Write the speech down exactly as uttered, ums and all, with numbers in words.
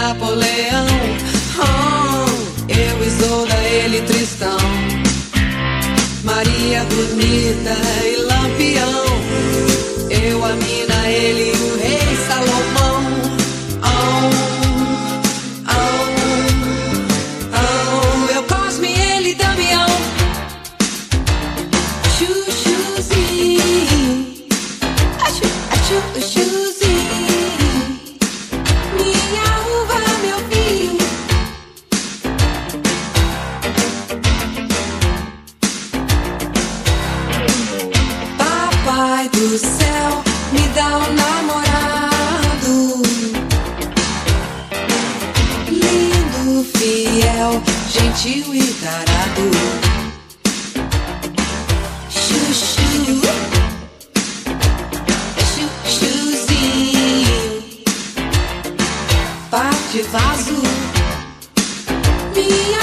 Napoleão. Oh, eu Isolda, ele Tristão, Maria bonita e Lampião. Eu a mina, ele o rei Salomão. Oh, oh, oh, eu Cosme, ele Damião. Chuchuzinho, achu, achu, chuzinho, minha uva, meu filho. Papai do céu, me dá um namorado lindo, fiel, gentil e tarado. Chuchu, chuchuzinho, parte vaso, minha